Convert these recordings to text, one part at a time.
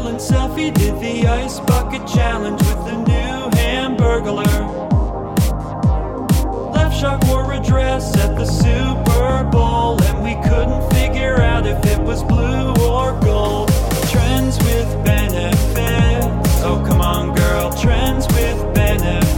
Island selfie, did the ice bucket challenge with the new Hamburglar. Left Shark wore a dress at the Super Bowl, and we couldn't figure out if it was blue or gold. Trends with benefits. Oh, come on, girl. Trends with benefits.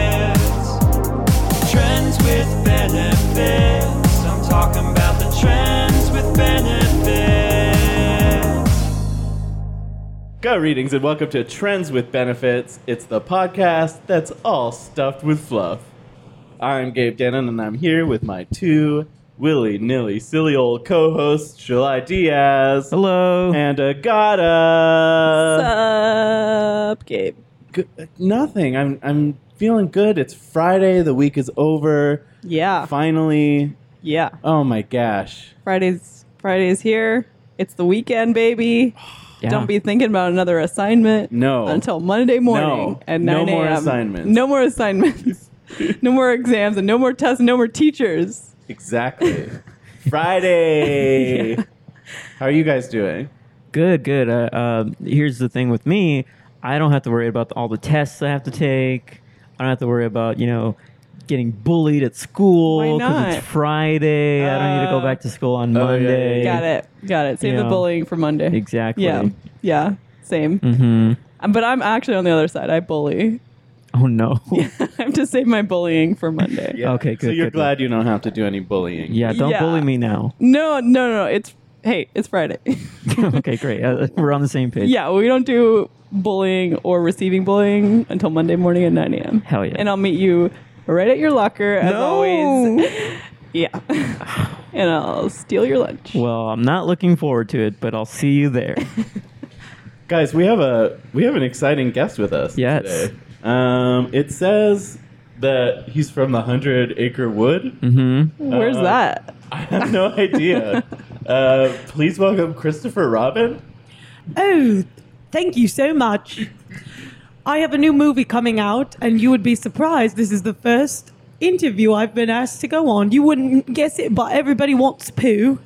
Trends with benefits. I'm talking about the trends with benefits. Greetings and welcome to Trends with Benefits. It's the podcast that's all stuffed with fluff. I'm Gabe Dannon, and I'm here with my two willy-nilly silly old co-hosts, July Diaz. Hello. And Agata. Sup, Gabe? Nothing. I'm feeling good. It's Friday. The week is over. Yeah. Finally. Yeah. Oh my gosh. Friday's here. It's the weekend, baby. Yeah. Don't be thinking about another assignment. No. Until Monday morning No. at 9 No more a.m. assignments. No more assignments. No more exams and no more tests and no more teachers. Exactly. Friday. Yeah. How are you guys doing? Good. Here's the thing with me. I don't have to worry about all the tests I have to take. I don't have to worry about, getting bullied at school Why not? because it's Friday. I don't need to go back to school on Monday. Got it. Save the Yeah. bullying for Monday. Exactly. Yeah. Same. Mm-hmm. But I'm actually on the other side. I bully. Oh, no. I have to save my bullying for Monday. Yeah. Okay, good, So you're good, glad you don't have to do any bullying. Yeah, don't Yeah. bully me now. No. It's Friday. Okay, great. We're on the same page. Yeah, we don't do bullying or receiving bullying until Monday morning at 9 a.m. Hell yeah. And I'll meet you right at your locker, as always. Yeah. And I'll steal your lunch. Well, I'm not looking forward to it, but I'll see you there. Guys, we have an exciting guest with us Yes. today. It says that he's from the 100 Acre Wood. Mm-hmm. Where's that? I have no idea. Please welcome Christopher Robin. Oh, thank you so much. I have a new movie coming out, and you would be surprised. This is the first interview I've been asked to go on. You wouldn't guess it, but everybody wants poo.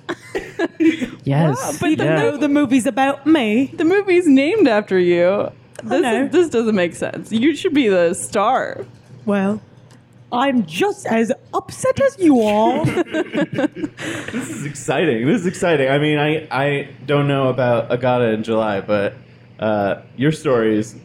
Yes. But Even yeah. though the movie's about me. The movie's named after you. know. This doesn't make sense. You should be the star. Well, I'm just as upset as you are. This is exciting. I mean, I don't know about Agata and July, but your stories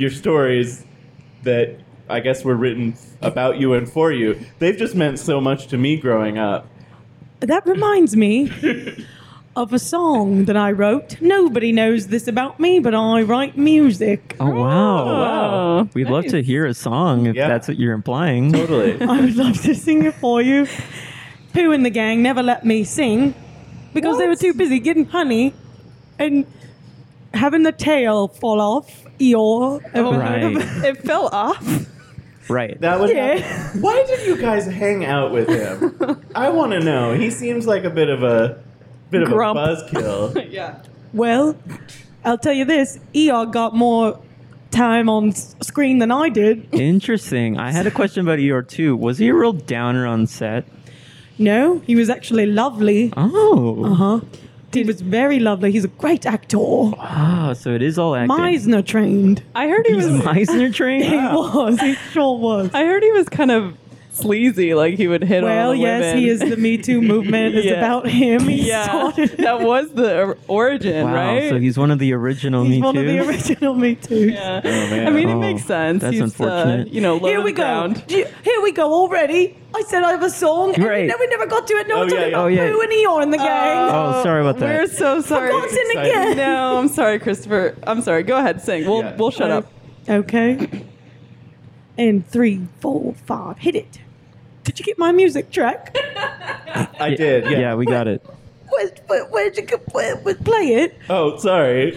that I guess were written about you and for you, they've just meant so much to me growing up. That reminds me of a song that I wrote. Nobody knows this about me, but I write music. Oh, wow. Oh, We'd love to hear a song if Yeah. that's what you're implying. Totally. I would love to sing it for you. Pooh and the gang never let me sing because they were too busy getting honey and having the tail fall off Eeyore. Oh, Right. It fell off. Right. That would Yeah. happen. Why did you guys hang out with him? I want to know. He seems like a bit of a Grump. buzzkill. Yeah. Well, I'll tell you this, Eeyore got more time on screen than I did. Interesting. I had a question about Eeyore too. Was he a real downer on set? No, he was actually lovely. Oh. Uh-huh. He was very lovely. He's a great actor. Ah, so it is all acting. Meisner trained. I heard he He's was. Meisner trained? He was. He sure was. I heard he was kind of sleazy, like he would hit on Well, all the yes, women. he is. The Me Too movement is Yeah. about him. He Yeah, started. that was the origin, Wow, right? so he's one of the original He's Me one Too? of the original Me Too. Yeah. man. I mean, it Oh, makes sense. that's He's, unfortunate. low Here to we the go. ground. Here we go already. I said I have a song. And Right. we never got to it. No, Oh, we're talking yeah, about yeah. Pooh and Eeyore and the gang. Oh, sorry about that. We're so sorry. Forgotten Exciting. again. No, I'm sorry, Christopher. I'm sorry. Go ahead, sing. Yeah. We'll shut up. Okay. And 3, 4, 5. Hit it. Did you get my music track? I did, yeah. Yeah, we got it. Where'd you play it? Oh, sorry.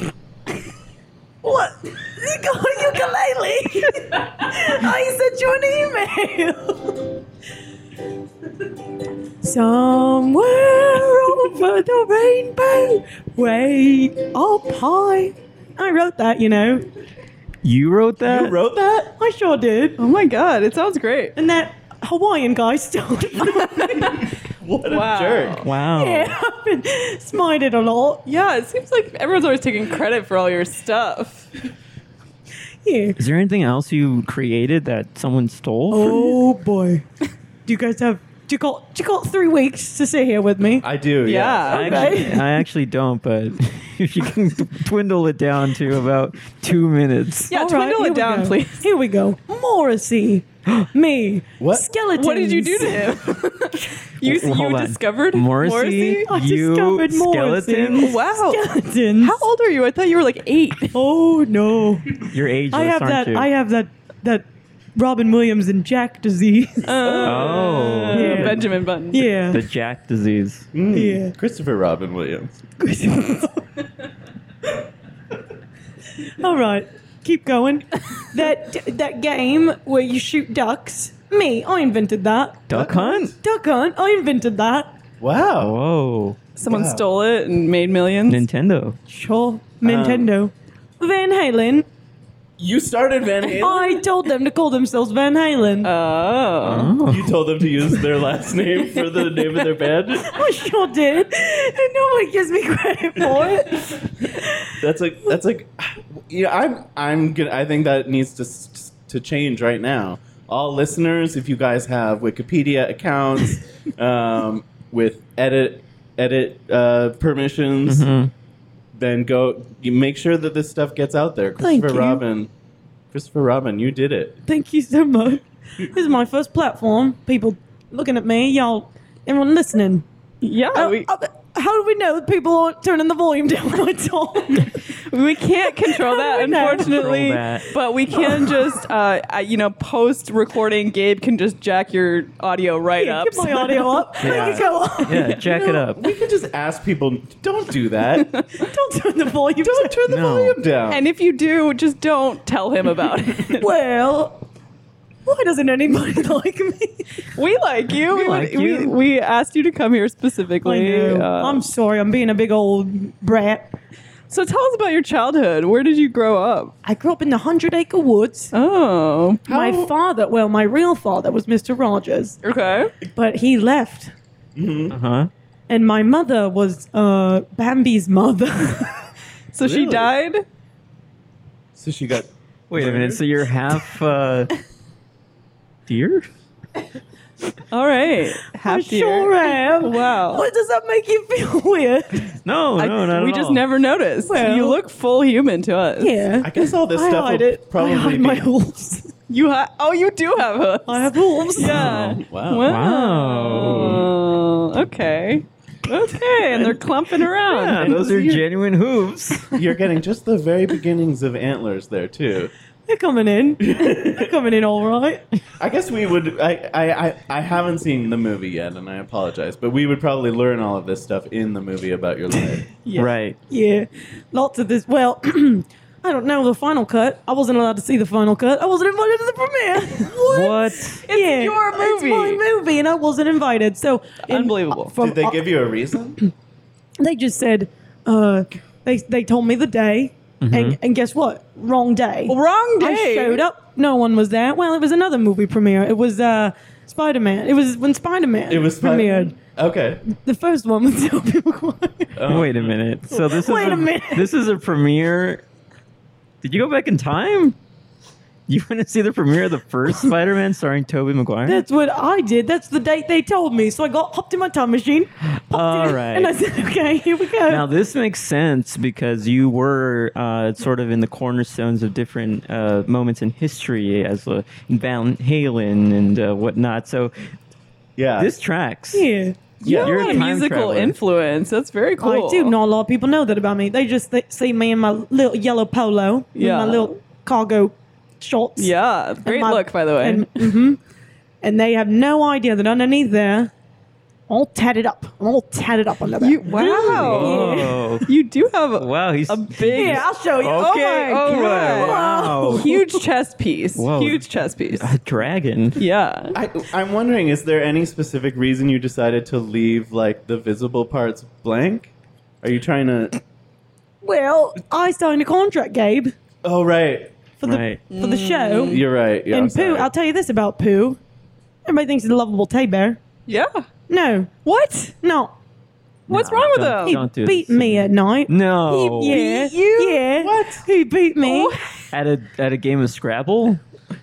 What? You got a ukulele? I sent you an email. Somewhere over the rainbow, way up high. I wrote that, you know. You wrote that? You wrote that? I sure did. Oh my God, it sounds great. And that Hawaiian guy still. What a Wow. jerk. Wow. Yeah, I've been smited a lot. Yeah, it seems like everyone's always taking credit for all your stuff. Yeah. Is there anything else you created that someone stole? Oh boy. Do you guys have? Do you got 3 weeks to sit here with me? I do, Yeah. yes. I actually don't, but if you can dwindle it down to about 2 minutes. Yeah, All right, dwindle here it we down, go. please. Here we go. Morrissey. Me. What? Skeletons. What did you do to him? you Hold on. discovered Morrissey? I You discovered Morrissey. skeletons? Wow. Skeletons. How old are you? I thought you were like 8. Oh no. You're ageless, I have aren't that. you? I have that Robin Williams and Jack disease. Oh. Yeah. Benjamin Button. Yeah. The Jack disease. Yeah. Christopher Robin Williams. All right. Keep going. That game where you shoot ducks. Me. I invented that. Duck Hunt? Duck Hunt. I invented that. Wow. Whoa. Someone Wow. stole it and made millions. Nintendo. Sure. Nintendo. Van Halen. You started Van Halen? I told them to call themselves Van Halen. Oh. You told them to use their last name for the name of their band? I sure did. And nobody gives me credit for it. That's like yeah, I think that needs to change right now. All listeners, if you guys have Wikipedia accounts with edit permissions, then you make sure that this stuff gets out there. Thank you. Christopher Robin, you did it. Thank you so much. This is my first platform. People looking at me, y'all, everyone listening. Yeah. How do we know that people aren't turning the volume down when I talk? We can't control that, How do we know? unfortunately. Control that. But we can just, post recording. Gabe can just jack your audio right Yeah, up. get my audio up. Yeah. Make it go up. Yeah, jack it up. We could just ask people, don't do that. Don't turn the volume Don't turn the No. volume down. And if you do, just don't tell him about it. Well, why doesn't anybody like me? We like you. We like you. We asked you to come here specifically. I know. I'm sorry. I'm being a big old brat. So tell us about your childhood. Where did you grow up? I grew up in the 100-acre woods. Oh. My real father was Mr. Rogers, Okay. but he left. Uh-huh. And my mother was Bambi's mother. So she Really? died? So she got Wait a minute, so you're half deer? All right. I Half sure am. Wow. What does that make you feel weird? No, not we at just all. never noticed. Well- You look full human to us. Yeah. I guess all this I stuff hide will it. I probably hide be my hooves. You you do have hooves. I have hooves. Yeah. Oh, wow. Wow. Okay. Okay, and they're clumping around. Yeah, those are genuine hooves. You're getting just the very beginnings of antlers there too. They're coming in. They're coming in all right. I guess we would. I haven't seen the movie yet, and I apologize, but we would probably learn all of this stuff in the movie about your life. Yeah. Right. Yeah. Lots of this. Well, I don't know the final cut. I wasn't allowed to see the final cut. I wasn't invited to the premiere. What? It's your movie. It's my movie, and I wasn't invited. So Unbelievable. Did they give you a reason? They just said they told me the day, and guess what? Wrong day. Wrong day. I showed up. No one was there. Well, it was another movie premiere. It was Spider-Man. It was when Spider-Man It was premiered. Okay. The first one was Tobey Maguire. Wait a minute. So this is Wait a minute. This is a premiere. Did you go back in time? You went to see the premiere of the first Spider-Man starring Tobey Maguire? That's what I did. That's the date they told me. So I hopped in my time machine. All right. And I said, okay, here we go. Now this makes sense because you were sort of in the cornerstones of different moments in history as Van Halen and whatnot. So Yeah. this tracks. yeah. You have You're a a time musical traveler. influence. That's very cool. I do. Not a lot of people know that about me. They just see me in my little yellow polo, Yeah. with my little cargo shorts. Yeah. Great my- look, by the way. And they have no idea that underneath there, all tatted up. I'm all tatted up under there. Wow. Oh. You do have Wow, he's a big, Yeah, I'll show you. Okay, Oh my God. wow. huge chest piece. Whoa. Huge chest piece. a dragon. Yeah. I'm wondering, is there any specific reason you decided to leave like the visible parts blank? Are you trying to? Well, I signed a contract, Gabe, Oh right, for the Right. for the show. you're right. Yeah, I'm And Pooh, sorry. I'll tell you this about Pooh. Everybody thinks he's a lovable teddy bear. Yeah. No, What? no. What's No, wrong with don't- him? He don't do beat this. me at night. No. Yeah. beat you? Yeah. What? He beat me. Oh. At a game of Scrabble?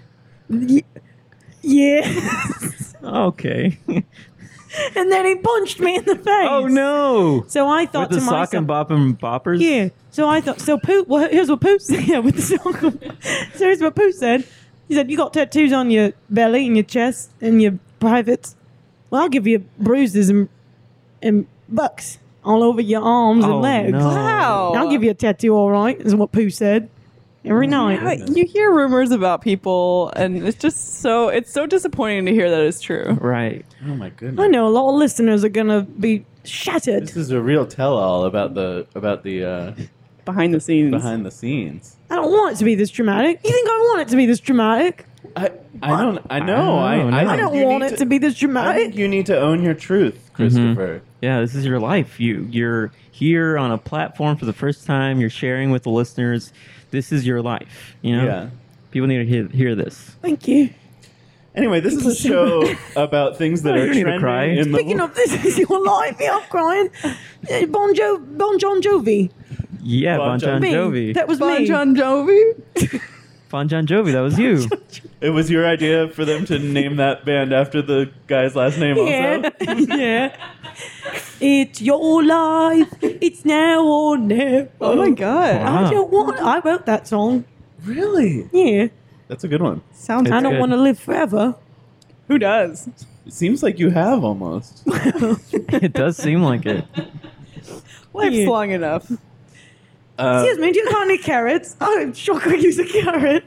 Yeah. Okay. And then he punched me in the face. Oh no. So I thought With the to sock myself, and bop and boppers? yeah. So I thought, so Pooh, well, here's what Pooh said. Yeah, with the sock. So here's what Pooh said. He said, you got tattoos on your belly and your chest and your privates. Well, I'll give you bruises and bucks all over your arms Oh, and legs. no. Wow. I'll give you a tattoo, all right, is what Pooh said. Every night. But you hear rumors about people, and it's so disappointing to hear that it's true. Right. Oh my goodness. I know a lot of listeners are going to be shattered. This is a real tell-all about the Behind the scenes. behind the scenes. I don't want it to be this dramatic. You think I want it to be this dramatic? I know. I don't know. I don't want it to be this I dramatic. think you need to own your truth, Christopher. Yeah, this is your life. You're here on a platform for the first time. You're sharing with the listeners. This is your life. You know? Yeah. People need to hear this. Thank you. Anyway, this is a show about things that Oh, are you need to trending cry. in the Speaking of this is your life, yeah, I'm crying. Bon John Jovi. Yeah, Bon Bon John Me. Jovi. That was Bon me. John Jovi? Bon John Jovi, that was you. It was your idea for them to name that band after the guy's last name Yeah. also? Yeah. It's your life. It's now or never. Oh my god. Wow. I don't want. I wrote that song. Really? Yeah. That's a good one. Sounds I It's don't good. want to live forever. Who does? It seems like you have almost. It does seem like it. Life's Yeah. long enough. Excuse me, do you got any carrots? I'm sure I could use a carrot.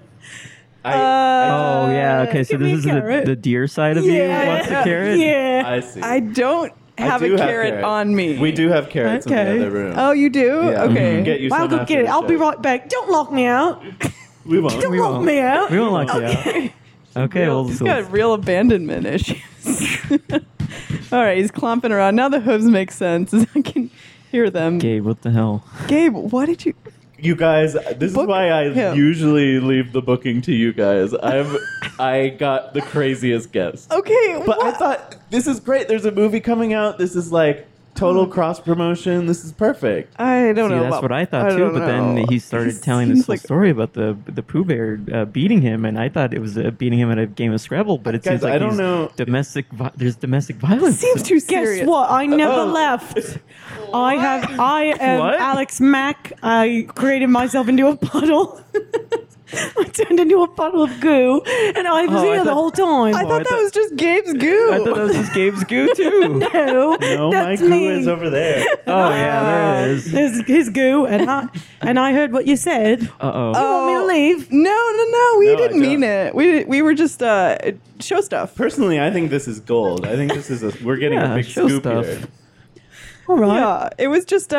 Oh, yeah. Okay, so give me this a is carrot. the deer side of you wants a carrot? Yeah. I see. I don't have do a carrot carrots. on me. We do have carrots in Okay. the other room. Oh, you do? Yeah, we Okay. can get you Well, I'll some go after get it. the I'll be show. right back. Don't lock me out. We won't. Don't We lock won't. me out. We won't lock you out. Okay. Okay, well, He's got real abandonment issues. All right, he's clomping around. Now the hooves make sense. I can hear them. Gabe, what the hell? Gabe, what did you... You guys, this is Book why I him. usually leave the booking to you guys. I got the craziest guest. Okay, But I what? thought this is great. There's a movie coming out. This is like total cross promotion. This is perfect. I don't See, know. that's about- what I thought too. don't But then know. he started He telling this seems whole like- story about the Pooh Bear beating him, and I thought it was beating him at a game of Scrabble. But it Guys, seems like I don't he's know- there's domestic violence. Seems too serious. Guess what? I never Oh. left. I am What? Alex Mack. I created myself into a puddle. I turned into a puddle of goo, and I was Oh, I here the thought- whole time. I I thought that thought- was just Gabe's goo. I thought that was just Gabe's goo too. No, No, that's my goo me. is over there. Oh yeah, there it is. There's his goo, and I heard what you said. Uh oh. You want me to leave? No. We No, I didn't mean don't. it. We were just show stuff. Personally, I think this is gold. I think this is we're getting Yeah, a big show scoop stuff. here. All right. Yeah, it was just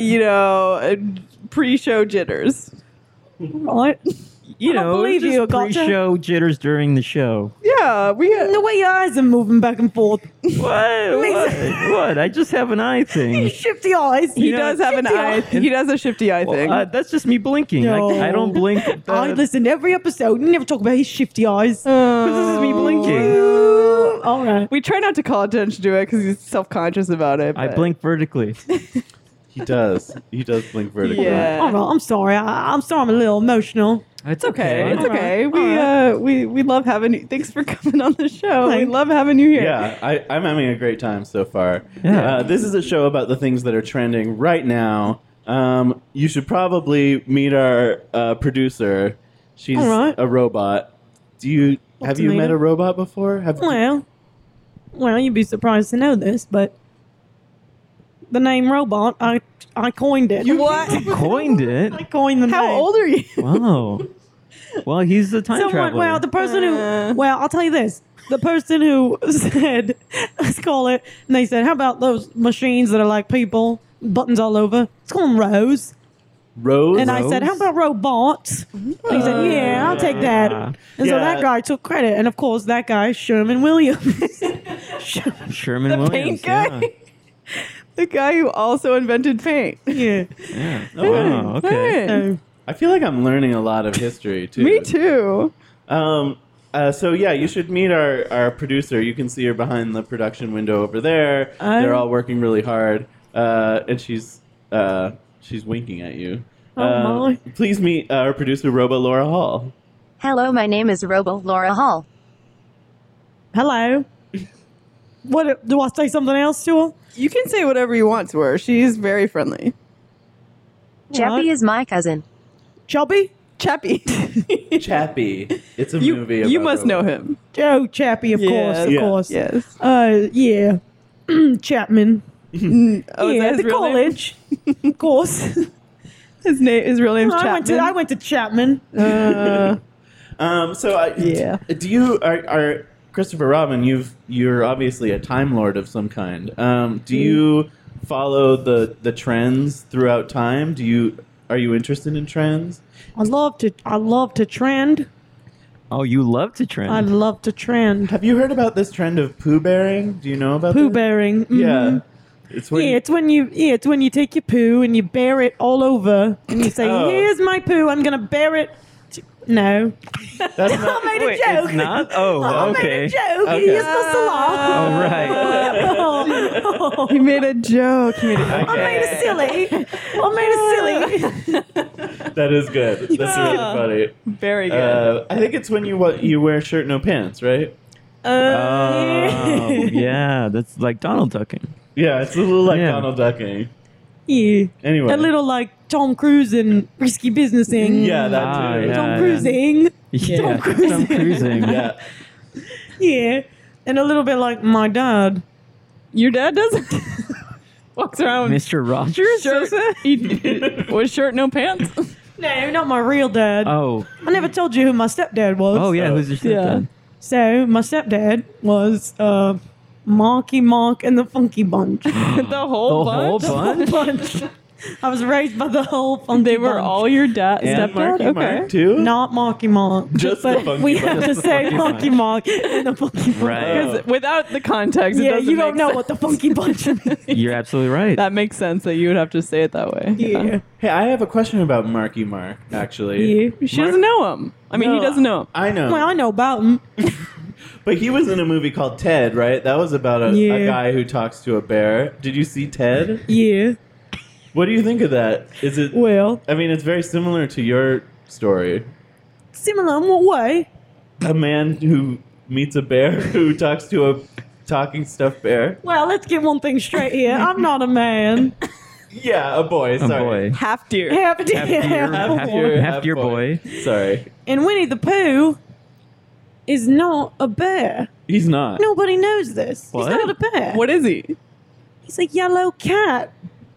pre-show jitters. All right. You I don't know, believe just you, Gotcha. pre-show jitters during the show. Yeah, we. The way your eyes are moving back and forth. What? I just have an eye thing. Shifty eyes. He know, does have an shifty eye. eyes. He does a shifty eye thing. That's just me blinking. No. I don't blink. I listen to every episode. You never talk about his shifty eyes. This is me blinking. All right. We try not to call attention to it because he's self-conscious about it. I but- blink vertically. He does. He does blink vertically. Yeah. All right. I'm sorry. I'm sorry. I'm a little emotional. It's Okay, it's All okay. right. We love having you. Thanks for coming on the show. We Thanks. love having you here. Yeah, I'm having a great time so far. Yeah. This is a show about the things that are trending right now. You should probably meet our producer. She's All right. a robot. Have to you meet met her. a robot before? Well, you'd be surprised to know this, but the name robot, I coined it. What? Coined it. I coined the name. How old are you? Wow. Well, he's a time traveler. Well, the person who, I'll tell you this. The person who said, let's call it, and they said, how about those machines that are like people, buttons all over? Let's call them Rose. Rose? And I said, how about robots? And he said, yeah, I'll take that. And so Yeah. that guy took credit. And of course, that guy, Sherman Williams. Sherman The Williams. paint guy? The guy who also invented paint. Yeah. Yeah. Oh, okay. Hey. So, I feel like I'm learning a lot of history too. Me too. So yeah, you should meet our producer. You can see her behind the production window over there. They're all working really hard, and she's winking at you. Oh, my. Please meet our producer, Robo Laura Hall. Hello, my name is Robo Laura Hall. Hello. What do I say something else to her? You can say whatever you want to her. She's very friendly. Chappie is my cousin. Chubby? Chappie. Chappie. It's a you movie. you about must Robo. know him. Oh, Chappie, of course, of Yeah. course. Yes. Yeah. Chapman. Oh, is Yeah, that his the real name? college. Of course. His real name's Chapman. I went to Chapman. So Yeah. Do you are Christopher Robin? You're obviously a Time Lord of some kind. Do you follow the trends throughout time? Are you interested in trends? I love to trend. Oh, you love to trend. I love to trend. Have you heard about this trend of poo bearing? Do you know about Poo this? bearing. Yeah. It's when Yeah, it's when you take your poo and you bear it all over and you say, Oh. "Here's my poo. I'm gonna bear it." No, that's I not, made Wait, a joke. it's not? Oh, I okay. made a joke. Okay. You're supposed to laugh. Oh, right. He made a joke. He made a I made a silly. I made a silly. that is good. That's really funny. Very good. I think it's when you wear shirt no pants, right? Oh, yeah. That's like Donald ducking. Yeah, it's a little like Yeah. Donald ducking. Yeah. Anyway. A little like Tom Cruise in Risky Businessing. Yeah, that Ah, too. yeah. Tom Cruising. Yeah. cruising. Tom cruising. Yeah. Yeah. And a little bit like my dad. Your dad doesn't walks around with Mr. Rogers? with shirt, no pants. No, not my real dad. Oh. I never told you who my stepdad was. Oh, yeah. Who's your Yeah. stepdad? So my stepdad was Marky Mark and the Funky Bunch. The whole The whole bunch. bunch? I was raised by the whole Funky They were Bunch. all your dad, And stepdad. Marky Okay. Mark too. Not Marky Mark. Just the but Funky we Bunch. have to Just the say Funky Marky Bunch. Mark and the Funky Bunch. Right. Because without the context, it Yeah, doesn't you don't make know sense. what the Funky Bunch means. You're absolutely right. That makes sense that you would have to say it that way. Yeah. Hey, I have a question about Marky Mark. Actually, Yeah. She doesn't know him. I mean, he No, doesn't know him. I know. Well, I know about him. But he was in a movie called Ted, right? That was about a Yeah. guy who talks to a bear. Did you see Ted? Yeah. What do you think of that? Is it? Well, I mean, it's very similar to your story. similar in what way? A man who meets a bear who talks to a talking stuffed bear. Well, let's get one thing straight here. I'm not a man. Yeah, a boy. A Sorry. boy. Half deer. Half Half deer, half deer boy. Sorry, And Winnie the Pooh is not a bear. he's not. Nobody knows this. What? He's not a bear. What is he? He's a yellow cat.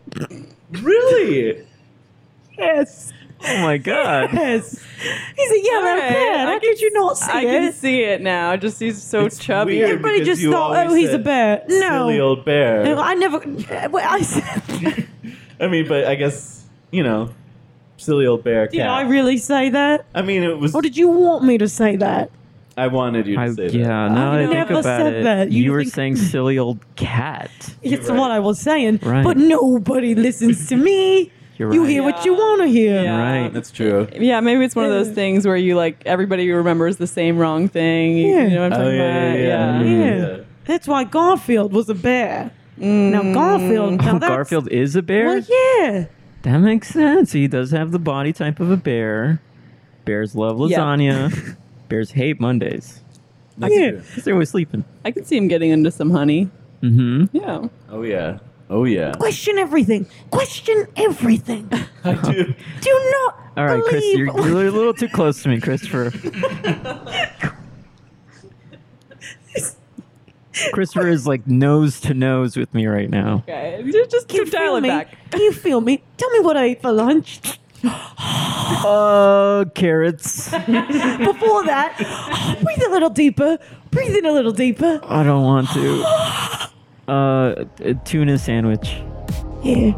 Really? Yes. Oh, my God. Yes. He's a yellow Alright, cat. How could you not see I it? can see it now. Just he's so It's chubby. weird. Everybody because just you thought, always oh, he's a said bear. No. Silly old bear. No, I never. Well, I said. I mean, but I guess, silly old bear cat. Did I really say that? I mean, it was. Or did you want me to say that? I wanted you to say that. Yeah, now I that I think never about said it, that. you You were think- saying silly old cat. It's right. what I was saying. Right. But nobody listens to me. You're You right. hear what you want to hear. Yeah. Right. That's true. Yeah, maybe it's one of those things where you like everybody remembers the same wrong thing. You, Yeah. you know what I'm talking about? Yeah. That's why Garfield was a bear. Now Garfield. Now that's, Garfield is a bear? Well, yeah. That makes sense. He does have the body type of a bear. Bears love Yeah. lasagna. Bears hate Mondays. That's Yeah. true. Because they're always sleeping. I could see him getting into some honey. Mm-hmm. Yeah. Oh, yeah. Oh, yeah. Question everything. Question everything. I do. Do not. All right, Chris, believe- you're a little too close to me, Christopher. Christopher is like nose to nose with me right now. Okay. Just Can you dial feel it me? back. Can you feel me? Tell me what I ate for lunch. Carrots. Before that, breathe a little deeper. Breathe in a little deeper. I don't want to. A tuna sandwich. Yeah.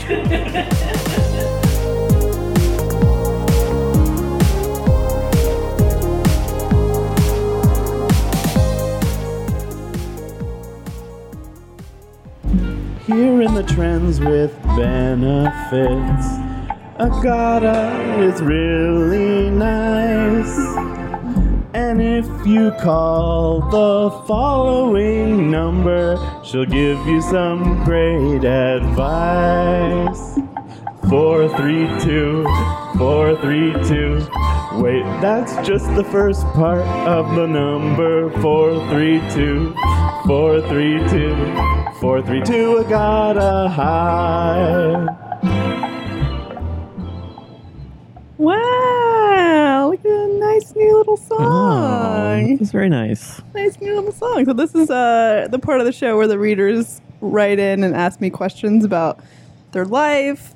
Here in the trends with benefits, Agata is really nice. And if you call the following number, she'll give you some great advice. 432, 432. Wait, that's just the first part of the number. 432, 432, 432, I gotta hide. Wow, look at a nice new little Oh, song. it's very nice. Nice new little song. So this is the part of the show where the readers write in and ask me questions about their life,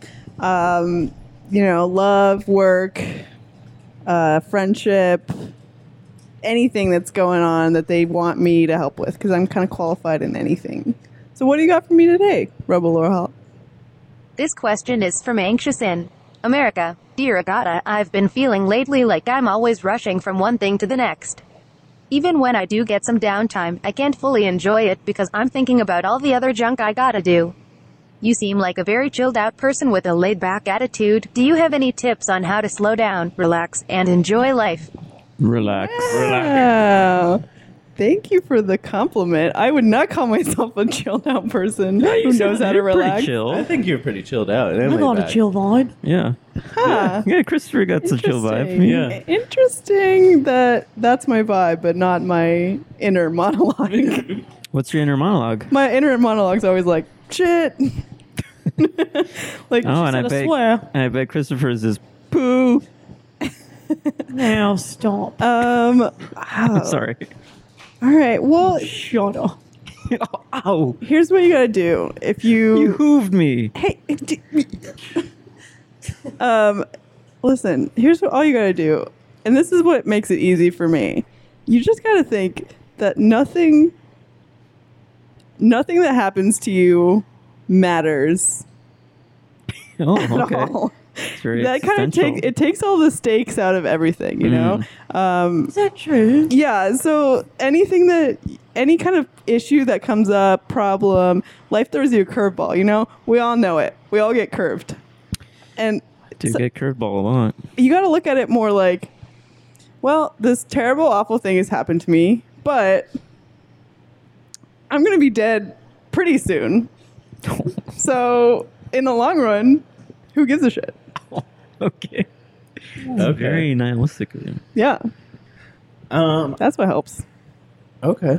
love, work, friendship, anything that's going on that they want me to help with, because I'm kind of qualified in anything. So what do you got for me today, Robo Laura Hall? This question is from Anxious in America. Dear Agata, I've been feeling lately like I'm always rushing from one thing to the next. Even when I do get some downtime, I can't fully enjoy it because I'm thinking about all the other junk I gotta do. You seem like a very chilled out person with a laid back attitude. Do you have any tips on how to slow down, relax, and enjoy life? Relax. Wow. Thank you for the compliment. I would not call myself a chilled out person who knows how to You're pretty relax. chill. I think you're pretty chilled out. I got a chill vibe. Yeah. Huh. Yeah, Christopher got some chill vibe. Interesting. Yeah. Interesting that that's my vibe, but not my inner monologue. What's your inner monologue? My inner monologue's always like, shit. Like, Oh, and I said, I bet, swear. and I bet Christopher's is poo. Now stop. Wow. sorry. All right. Well, Shut up. Ow! here's what you gotta do. If You hooved me. Hey, listen, here's what all you gotta do, and this is what makes it easy for me. You just gotta think that nothing that happens to you matters Oh, at okay. all. It's very That kind of existential. takes all the stakes out of everything, you know? Is that true? Yeah, so any kind of issue that comes up, problem, life throws you a curveball, you know? We all know it. We all get curved. And Do so- get curveball a lot. you got to look at it more like, well, this terrible, awful thing has happened to me, but I'm going to be dead pretty soon. So in the long run, who gives a shit? Okay. Okay. Very nihilistic of you. Yeah, that's what helps. Okay.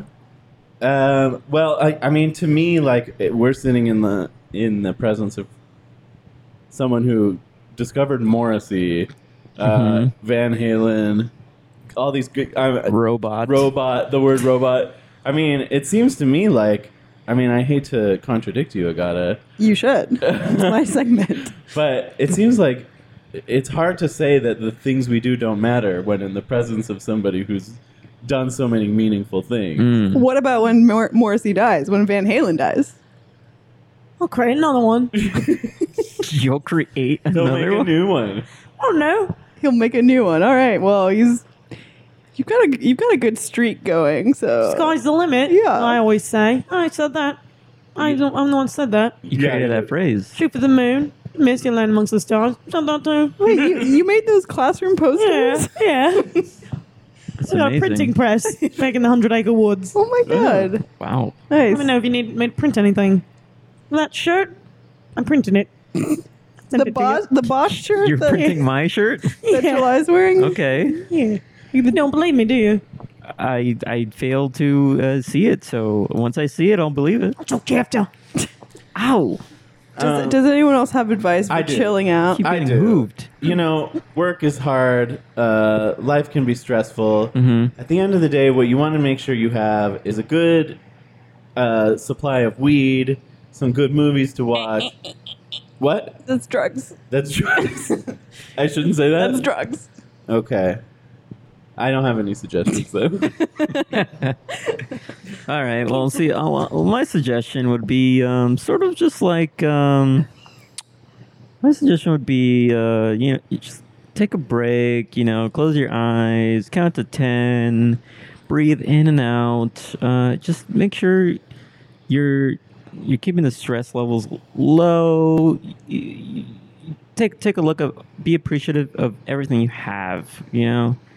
Well, I mean, to me, like we're sitting in the presence of someone who discovered Morrissey, Van Halen, all these good Robot. the word robot. I mean, it seems to me like, I mean, I hate to contradict you, Agata, You should. It's my segment. but it seems like it's hard to say that the things we do don't matter when in the presence of somebody who's done so many meaningful things. What about when Morrissey dies? When Van Halen dies? I'll create another one. You'll create They'll another make a one. new one. Oh no. He'll make a new one. All right. Well, you've got a good streak going. So Sky's the limit. Yeah. I always say. I said that. I'm the one who said that. You created that phrase. Shoot for the moon. Miss your land amongst the stars. Said that too. Wait, you made those classroom posters? Yeah. Yeah. That's We got a amazing. printing press making the 100-acre woods. Oh my god. Wow. Nice. Let me know if you need me to print anything. That shirt, I'm printing it. The Bosch shirt You're that, printing my shirt? that July's wearing? Okay. Yeah. You don't believe me, do you? I failed to see it, so once I see it, I'll believe it. That's your chapter. Ow! Does anyone else have advice for I do. chilling out? Keep I getting do. hooved. You know, work is hard. Life can be stressful. At the end of the day, what you want to make sure you have is a good supply of weed, some good movies to watch. What? That's drugs. That's drugs. I shouldn't say that. That's drugs. Okay. I don't have any suggestions though. All right. Well, see, my suggestion would be sort of just like my suggestion would be you just take a break. Close your eyes, count to 10, breathe in and out. Just make sure you're keeping the stress levels low. Take a look be appreciative of everything you have.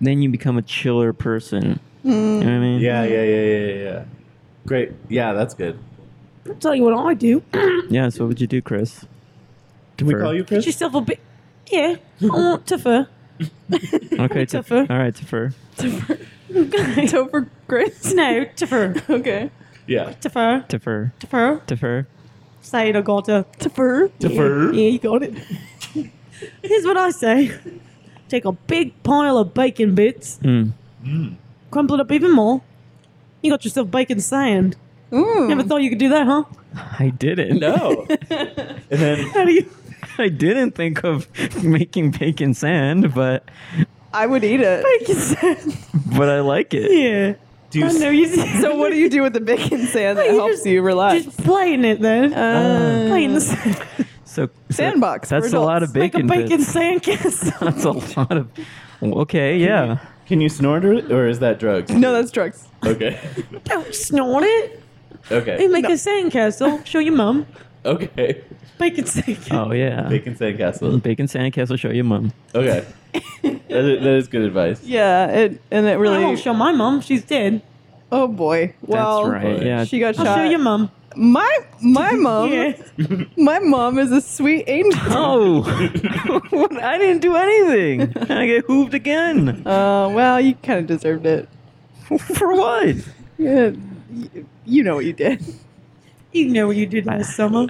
then you become a chiller person. You know what I mean? Yeah. Great. Yeah, that's good. I'll tell you what I do. Yeah, so what would you do, Chris? Can we Fur. call you Get Chris? yourself a bit. Yeah, I want tougher. Okay, Topher. All right, Topher. Topher Chris? No, tougher. Okay. Yeah. Tougher. Topher. Tougher. Topher. Say it, I got to. Topher? Defer. Yeah, you got it. Here's what I say. Take a big pile of bacon bits, crumple it up even more. You got yourself bacon sand. Never thought you could do that, huh? I didn't. No. And then How do you... I didn't think of making bacon sand, but I would eat it. Bacon sand. I like it. Yeah. do you I know you So what do you do with the bacon sand that You helps just- you relax? Just play in it then. Play in the sand. So Sandbox for That's a lot of adults. Like a bacon. bacon bits. sand castle. That's a lot of. Okay, yeah. Can you snort it, or is that drugs? No, that's drugs. Okay. Don't snort it. You Okay. make a sandcastle. Show your mum. Okay. Bacon sandcastle. Oh yeah. Bacon sandcastle. Bacon sandcastle. Show your mum. Okay. That is good advice. Yeah, and it I really. won't show my mum. She's dead. Oh boy. Well, That's right. Yeah. she got I'll shot. show your mum. My mom. Yeah. My mom is a sweet angel. Oh, I didn't do anything. I get hooved again. Well, you kind of deserved it. For what? Yeah, you know what you did. You know what you did last summer.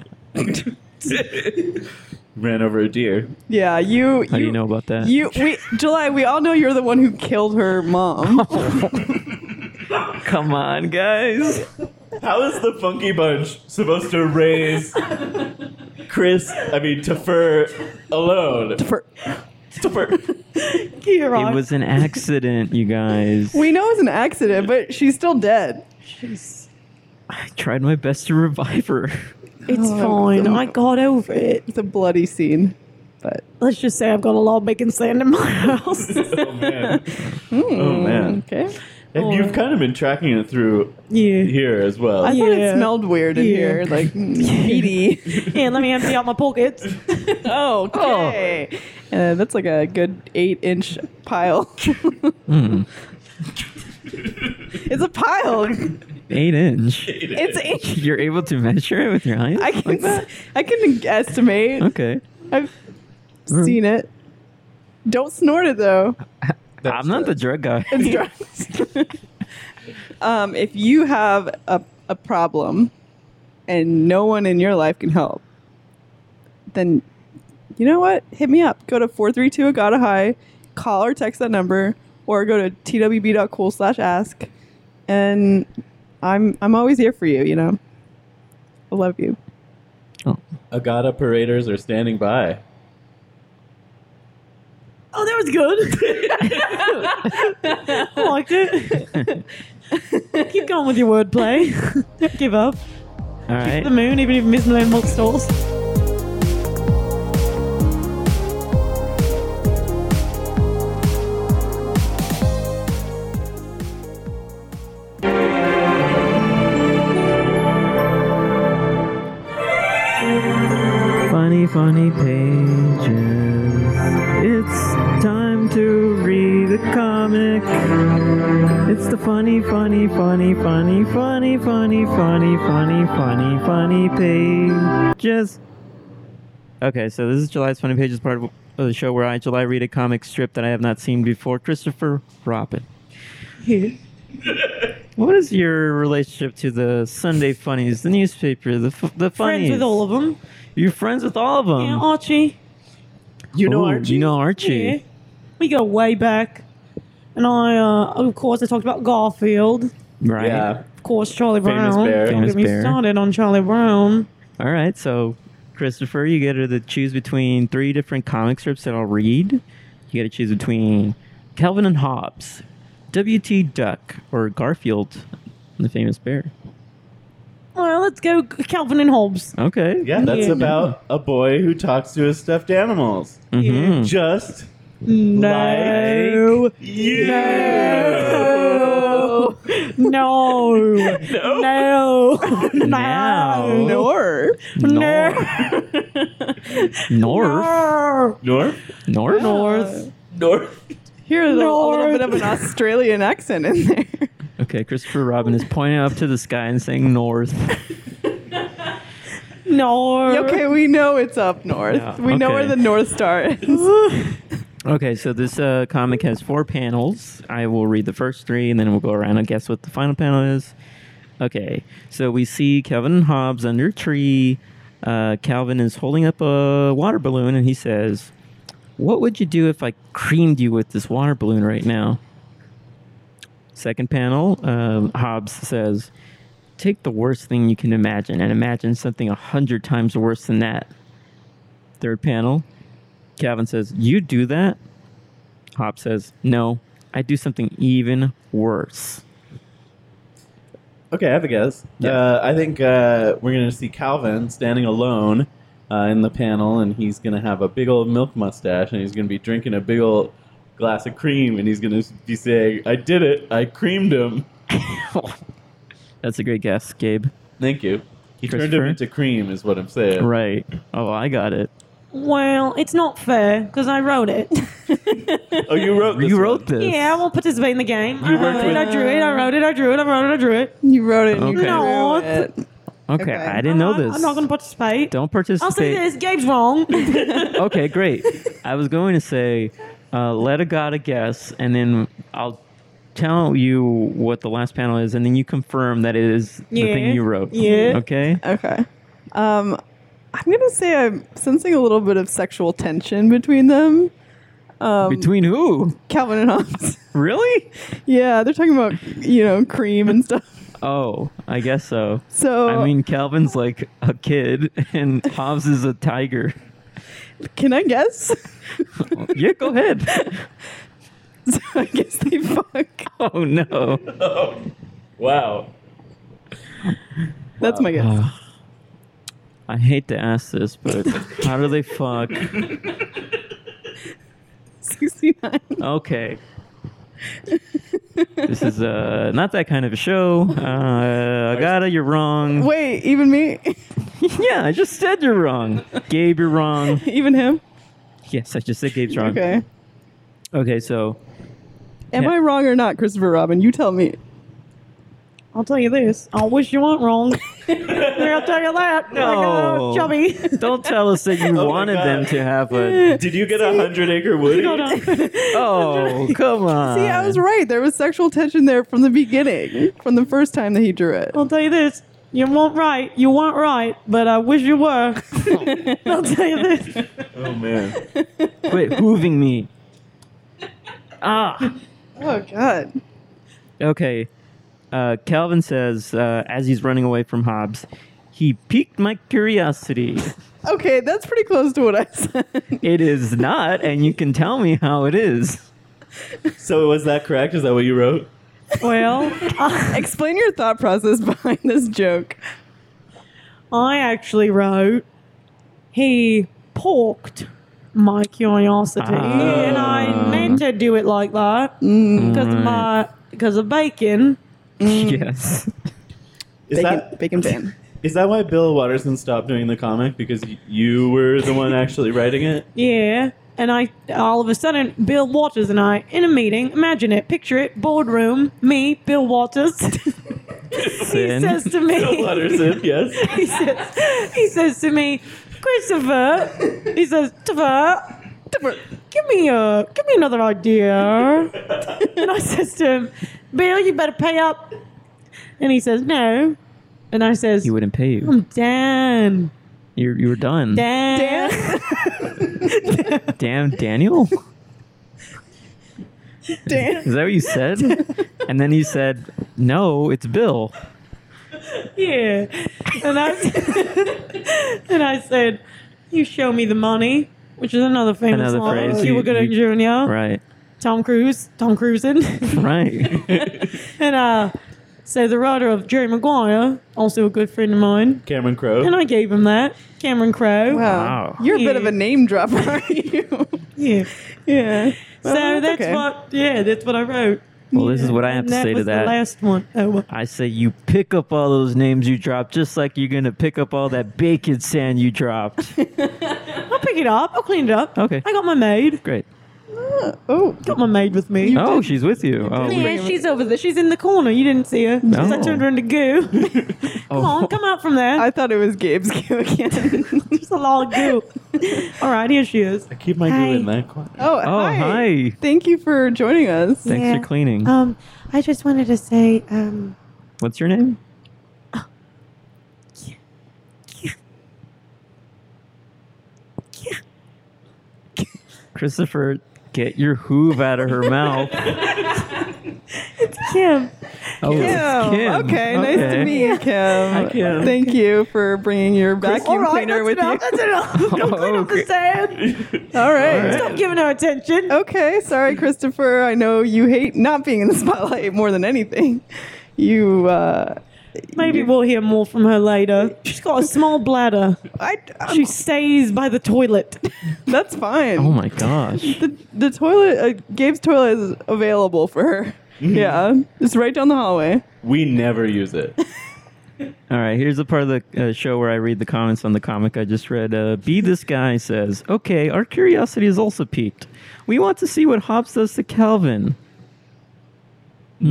Ran over a deer. Yeah, you. How do you know about that? July. We all know you're the one who killed her mom. Come on, guys. How is the Funky Bunch supposed to raise Topher alone? Topher. You're right. It was an accident, you guys. We know it's an accident, but she's still dead. I tried my best to revive her. It's fine. I got over it. It's a bloody scene, but Let's just say I've got a lot of bacon sand in my house. Oh man. Oh man. okay. And you've kind of been tracking it through Yeah. here as well. I thought it Yeah. smelled weird in Yeah. here, like meaty. Here, let me empty out my pockets. Okay. That's like a good 8-inch pile. It's a pile. 8-inch. It's 8. You're able to measure it with your eyes? I can estimate. Okay. I've seen it. Don't snort it though. I'm not the drug guy. It's drugs. If you have a problem and no one in your life can help, then you know what? Hit me up. Go to 432 Agata High, call or text that number, or go to twb.cool/ask, and I'm always here for you. You know, I love you. Agata paraders are standing by. Oh, that was good. I liked it. Keep going with your wordplay. Don't give up. All right. The moon, even if Miss Malone Milk stalls. Funny pages. It's time to read a comic. It's the funny pages. Okay, so this is July's Funny Pages part of the show where July read a comic strip that I have not seen before. Christopher Robin. What is your relationship to the Sunday Funnies, the newspaper, the funnies? Friends with all of them. You're friends with all of them. Yeah, Archie. You know Ooh, Archie? You know Archie. Yeah. We go way back. And of course, I talked about Garfield. Right. Yeah. Of course, Charlie Famous Brown. bear. Don't Famous get me bear. started on Charlie Brown. All right. So, Christopher, you get to choose between 3 different comic strips that I'll read. You got to choose between Calvin and Hobbes, W.T. Duck, or Garfield, the famous bear. Well, let's go Calvin and Hobbes. Okay. Yeah, that's Yeah. about a boy who talks to his stuffed animals. Mhm. Just No. like you. No. No. No. Now. Nor. North. North. North? North? North. North? Hear a little bit of an Australian accent in there. Okay, Christopher Robin is pointing up to the sky and saying north. No. Okay, we know it's up north. Yeah, We know okay. where the North Star is. Okay, so this comic has 4 panels. I will read the first 3, and then we'll go around and guess what the final panel is. Okay, so we see Calvin and Hobbes under a tree. Calvin is holding up a water balloon, and he says, "What would you do if I creamed you with this water balloon right now?" Second panel, Hobbes says, "Take the worst thing you can imagine and imagine something 100 times worse than that." Third panel, Calvin says, "You do that?" Hobbes says, "No, I do something even worse." Okay, I have a guess. Yeah. I think we're going to see Calvin standing alone in the panel, and he's going to have a big old milk mustache, and he's going to be drinking a big old glass of cream, and he's going to be saying, "I did it. I creamed him." That's a great guess, Gabe. Thank you. He turned him Christopher? into cream, is what I'm saying. Right. Oh, I got it. Well, it's not fair because I wrote it. Oh, you wrote this You one. wrote this. Yeah, I won't participate in the game. I worked wrote it, with- I drew it, I wrote it, I drew it, I wrote it, I drew it. You wrote it and you Okay. drew it. Okay, Okay. I didn't know this. I'm not going to participate. Don't I'll say participate. this, Gabe's wrong. Okay, great. I was going to say, let a god a guess, and then I'll tell you what the last panel is, and then you confirm that it is the Yeah. thing you wrote. Yeah. Okay? Okay. I'm going to say I'm sensing a little bit of sexual tension between them. Between who? Calvin and Hobbes. Really? Yeah, they're talking about, cream and stuff. Oh, I guess so. So, I mean, Calvin's like a kid, and Hobbes is a tiger. can I guess? Yeah, go ahead. So I guess they fuck. Oh, no. Wow. That's my guess. I hate to ask this, but how do they fuck? 69. Okay. This is not that kind of a show. Agata, you're wrong. Wait, even me? Yeah, I just said you're wrong. Gabe, you're wrong. Even him? Yes, I just said Gabe's wrong. Okay. Okay, so Am Yeah. I wrong or not, Christopher Robin? You tell me. I'll tell you this. I wish you weren't wrong. I'll tell you that. No. Chubby. don't tell us that you my wanted God. them to have a. Did you get a 100-acre Woody? Hold on. Oh, come on. See, I was right. There was sexual tension there from the beginning, from the first time that he drew it. I'll tell you this. You weren't right. You weren't right, but I wish you were. I'll tell you this. Oh, man. Quit hooving me. Ah. Oh, God. Okay. Calvin says, as he's running away from Hobbes, he piqued my curiosity. Okay, that's pretty close to what I said. It is not, and you can tell me how it is. So was that correct? Is that what you wrote? Well, Explain your thought process behind this joke. I actually wrote, he porked my curiosity, and I meant to do it like that because of bacon. Yes. Is Bacon fan. is that why Bill Watterson stopped doing the comic? Because you were the one actually writing it? Yeah. And all of a sudden, Bill Waters and I in a meeting. Imagine it, picture it, boardroom, me, Bill Waters. He Sin. says to Bill me, Watterson, yes. he says to me, Christopher. He says, Christopher, give me another idea. And I says to him, Bill, you better pay up. And he says, no. And I says, He wouldn't pay you. I'm Dan. You were done. Dan. Damn, Daniel? Dan. Is that what you said? And then he said, no, it's Bill. Yeah. And I said, you show me the money, which is another famous Another line. phrase. You were good at Junior. Right. Tom Cruising. Right. And so the writer of Jerry Maguire, also a good friend of mine, Cameron Crowe. and I gave him that. Cameron Crowe. Wow. You're a bit Yeah. of a name dropper, aren't you? Yeah. Yeah. So Well, that's okay. that's what I wrote. Well, this is what I have And to say to was that. The last one. Oh, I say you pick up all those names you dropped, just like you're going to pick up all that bacon sand you dropped. I'll pick it up. I'll clean it up. Okay. I got my maid. Great. Oh, Got my maid with me. Oh, she's with you. Oh, Yeah, she's over there. She's in the corner. You didn't see her. Because I No. turned her into goo. Come on, come out from there. I thought it was Gabe's cue again. Just a lot of goo. All right, here she is. I keep my Hi. goo in that corner. Oh, hi. Thank you for joining us. Thanks Yeah. for cleaning. I just wanted to say, What's your name? Christopher, get your hoove out of her mouth. Kim. Oh, it's Kim. Okay, nice to meet you, Kim. Hi, Kim. Thank you for bringing your vacuum cleaner with you. That's enough. Go clean up the sand. All right. Stop giving her attention. Okay, sorry, Christopher. I know you hate not being in the spotlight more than anything. You, Maybe we'll hear more from her later. She's got a small bladder. She stays by the toilet. That's fine. Oh my gosh. The toilet, Gabe's toilet is available for her. Yeah, it's right down the hallway. We never use it. All right, here's the part of the show where I read the comments on the comic I just read. Be This Guy says, okay, our curiosity is also piqued. We want to see what Hobbs does to Calvin. Yeah.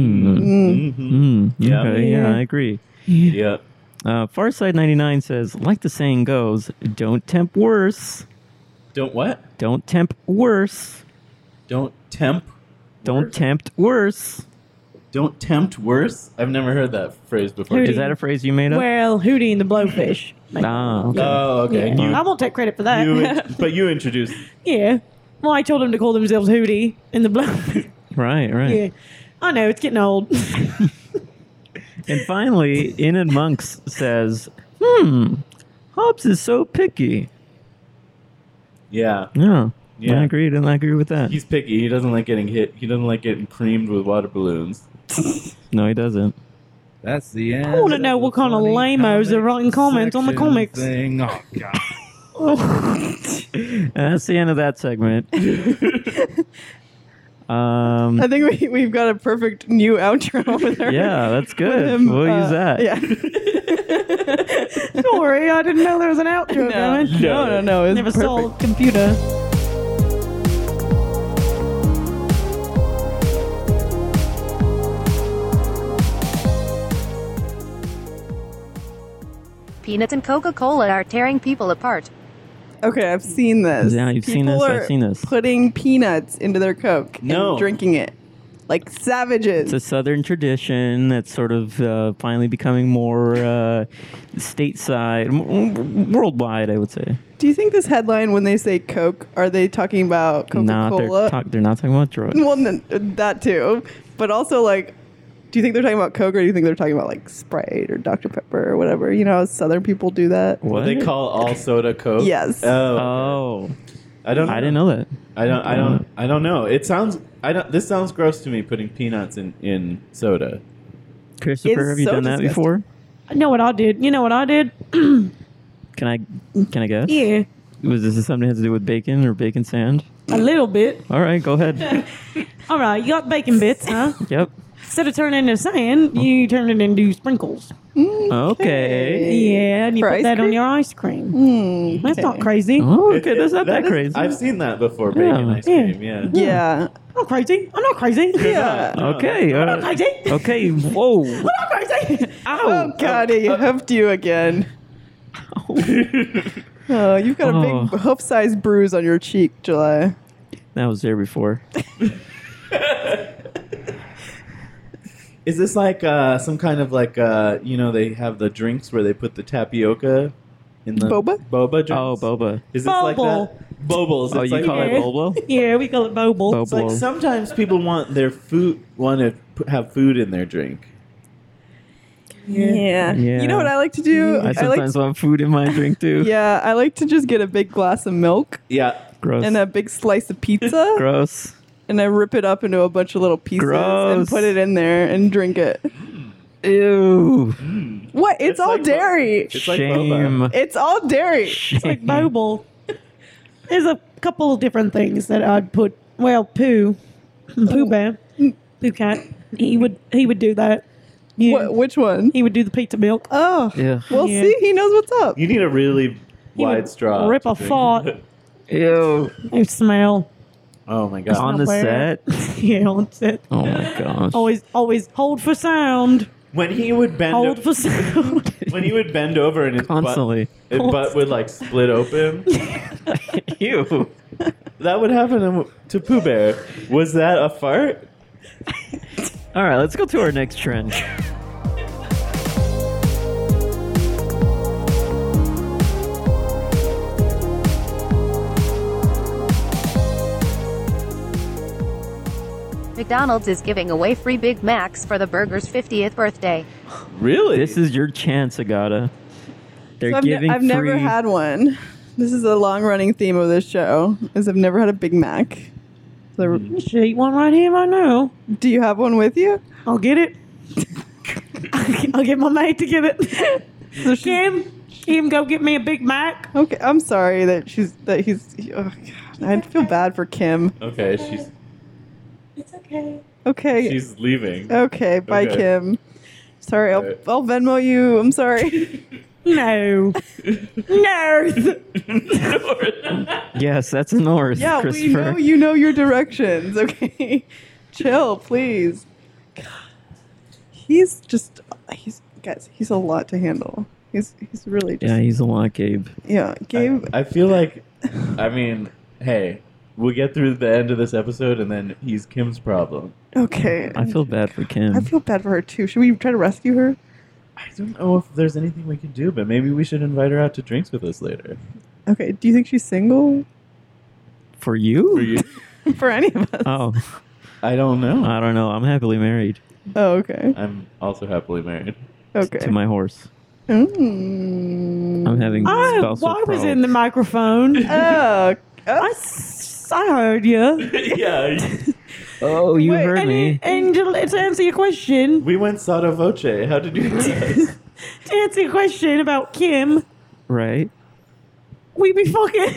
Okay, yeah, I agree. Yeah. Farside99 says, like the saying goes, don't tempt worse. Don't what? Don't tempt worse. Don't tempt. Don't tempt worse. Don't tempt worse. I've never heard that phrase before. Hootie. Is that a phrase you made up? Well, Hootie and the Blowfish. Ah, okay. Oh, okay. Yeah. I won't take credit for that. But you introduced. Yeah. Well, I told them to call themselves Hootie and the Blowfish. Right. Yeah. I know, it's getting old. And finally, Enid Monks says, Hobbs is so picky. Yeah. Yeah. Yeah. I agree with that. He's picky. He doesn't like getting hit. He doesn't like getting creamed with water balloons. No, he doesn't. That's the end. I want to know what kind of lamos are writing comments on the comics. Thing. Oh, God. And that's the end of that segment. I think we've got a perfect new outro with her. Yeah, that's good. With him, We'll use that. Yeah. Sorry, I didn't know there was an outro coming. No. It's Never perfect. saw a computer. Peanuts and Coca-Cola are tearing people apart. Okay, I've seen this. Yeah, you've seen People this. I've are seen this. Putting peanuts into their Coke No. and drinking it like savages. It's a Southern tradition that's sort of finally becoming more stateside, worldwide, I would say. Do you think this headline, when they say Coke, are they talking about Coca-Cola? They're not talking about drugs. Well, that too. But also, like, do you think they're talking about Coke, or do you think they're talking about, like, Sprite or Dr. Pepper or whatever? You know how Southern people do that? What? They call all soda Coke. Yes. Oh. Oh, I don't. I didn't know that. I don't know. It sounds. This sounds gross to me. Putting peanuts in soda. Christopher, It's have you so done that disgusting. before? I know what I did. You know what I did? Can I guess? Yeah, Was this something that has to do with bacon or bacon sand? a little bit. All right, go ahead. All right, you got bacon bits, huh? Yep. Instead of turning it into sand, you turn it into sprinkles. Okay. Yeah, and you For put ice that on cream? your ice cream. That's not crazy. Oh, okay, that's not that is- crazy. I've seen that before. Bacon Yeah. ice cream. Yeah. Yeah. I'm not crazy. I'm not crazy. Yeah. Okay. I'm not crazy. Okay. Whoa. I'm not crazy. Oh, God, he hoofed you again. Oh, you've got a Oh. big hoof-sized bruise on your cheek, July. That was there before. Is this like some kind of like they have the drinks where they put the tapioca in the Boba? Boba drinks? Oh, boba. Is this like Bobo. that? Bobles. Oh, It's you like, call it Yeah. bobo? Yeah, we call it boble. It's like Bobo. sometimes people want to have food in their drink. Yeah. Yeah. You know what I like to do? I sometimes want food in my drink too. Yeah, I like to just get a big glass of milk Yeah. Gross. and a big slice of pizza, Gross. and I rip it up into a bunch of little pieces and Gross. put it in there and drink it. Ew. What? It's all like dairy. It's like boba. Shame. It's all dairy. It's like boble. There's a couple of different things that I'd put. Well, Pooh Bear, Pooh Cat. He would do that. Yeah. Which one? He would do the pizza milk. Oh, Yeah. well, Yeah. see, he knows what's up. You need a really He wide would straw. rip to a drink. fart. Ew. They smell. Oh my god. On the Where? set. Yeah, on set. Oh my gosh. Always hold for sound. When he would bend Hold for sound. when he would bend over and his Constantly. his butt would like split open. Ew. That would happen to Pooh Bear. Was that a fart? All right, let's go to our next trend. McDonald's is giving away free Big Macs for the burger's 50th birthday. Really? This is your chance, Agata. They're So giving I've free. never had one. This is a long-running theme of this show. Is I've never had a Big Mac. So, Should eat one right here, right now. do you have one with you? I'll get it. I'll get my mate to get it. So she- Kim, go get me a Big Mac. Okay, I'm sorry that he's. Oh God, I feel bad for Kim. Okay, she's It's okay. Okay, she's leaving. okay, bye, Okay. Kim. Sorry, Alright. I'll Venmo you. I'm sorry. No. Nerd. Yes, that's north, Yeah, we Christopher. know you know your directions. Okay, chill, please. God. He's guys. He's a lot to handle. He's really just Yeah, he's a lot, Gabe. yeah. Gabe, I feel like, I mean, hey, we'll get through the end of this episode and then he's Kim's problem. okay. I feel bad for Kim. I feel bad for her too. Should we try to rescue her? I don't know if there's anything we can do, but maybe we should invite her out to drinks with us later. Okay. Do you think she's single? For you? For you? For any of us? Oh, I don't know. I don't know. I'm happily married Oh, okay. I'm also happily married. Okay. to my horse. Mm. I'm having Oh, spousal I was problems. in the microphone. Oh. I heard you. Yeah, Oh, you Wait, heard me. And to answer your question, we went sotto voce. How did you do that? to answer your question about Kim, Right? we be fucking.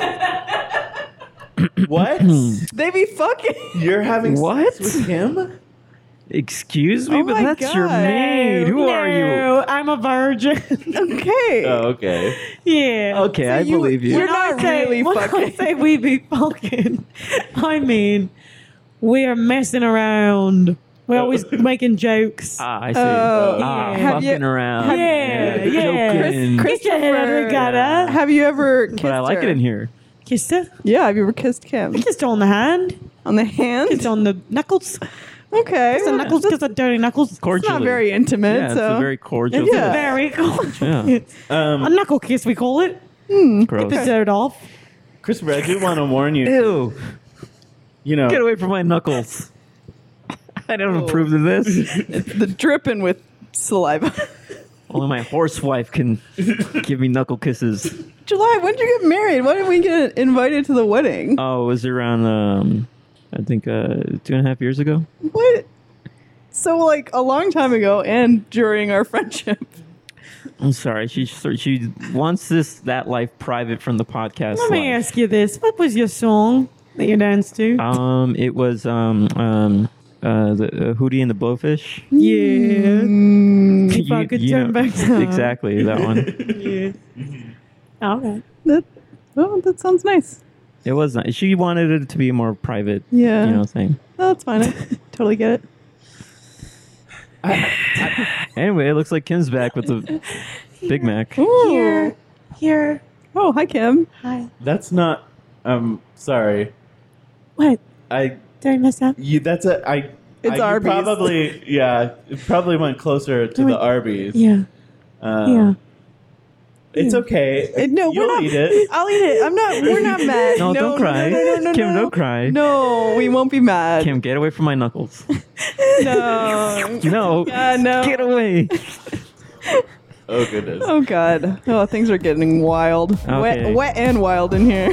What? They be fucking. You're having What? sex with him? Excuse me, Oh but my that's your God. maid. Who are you? No, I'm a virgin. Okay. Oh, okay. Yeah. Okay, So I you- believe you. you're not really when fucking. I say we be fucking, I mean we are messing around. We're always making jokes. Ah, I see. Oh. Ah, Have you- fucking around. Yeah, yeah. Joking. Get your head out of the gutter. Have you ever kissed But I like her? it in here. Kissed her. Yeah. Have you ever kissed Kim Kissed her on the hand. on the hand? Kissed her on the knuckles. Okay. Kissed her knuckles. Kissed her dirty knuckles. It's Cordially. not very intimate. Yeah, so. it's a very cordial. Yeah. Very cool. Yeah. A knuckle kiss, we call it. Gross. The dirt off. Christopher, I do want to warn you. Ew. You know, Get away from my knuckles. I don't approve of this. It's the dripping with saliva. Only my horse wife can give me knuckle kisses. July, when did you get married? Why didn't we get invited to the wedding? Oh, it was around, I think, 2.5 years ago. What? So, like, a long time ago and during our friendship. I'm sorry. She wants that life private from the podcast. Let me life. ask you this. What was your song that you danced to? It was the Hootie and the Blowfish. Yeah. If I could turn back time. Exactly that one. Yeah. Okay. That sounds nice. It was nice. She wanted it to be a more private, Yeah. thing. Oh, that's fine. I totally get it. Anyway, it looks like Kim's back with the Big Mac. Ooh. Here. Oh, hi, Kim. Hi. that's not. Sorry. What? I. Did I mess up? You. That's a. I. It's you Arby's. Probably. Yeah. It probably went closer to the Arby's. Yeah. Yeah. It's okay. No, we're You'll not. eat it. I'll eat it. We're not mad. No, don't cry. No, Kim, don't cry. No, we won't be mad. Kim, get away from my knuckles. No. No. No. Get away. Oh goodness. Oh, God. Oh, things are getting wild. Okay. Wet and wild in here.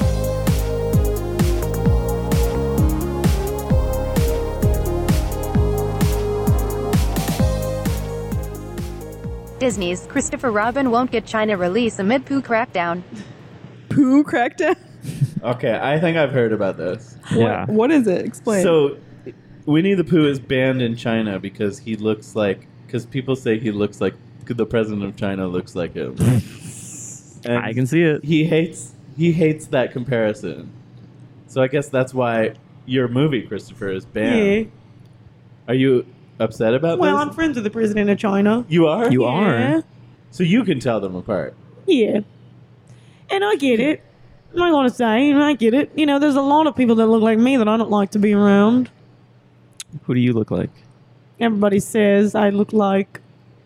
Disney's Christopher Robin won't get China release amid Pooh crackdown. Pooh crackdown? Okay, I think I've heard about this. Yeah. What is it? Explain. So, Winnie the Pooh is banned in China because he looks like. Because people say he looks like the president of China looks like him. And I can see it. He hates that comparison. So I guess that's why your movie, Christopher, is banned. Yeah. Are you upset about Well, this? I'm friends with the president of China. You are? You Yeah. are. So you can tell them apart. Yeah. And I get it. I'm not going to say, I get it. You know, there's a lot of people that look like me that I don't like to be around. Who do you look like? Everybody says I look like